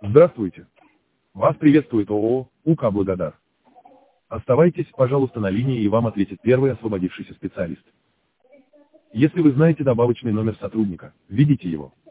Здравствуйте. Вас приветствует ООО УК «Благодар». Оставайтесь, пожалуйста, на линии, и вам ответит первый освободившийся специалист. Если вы знаете добавочный номер сотрудника, введите его.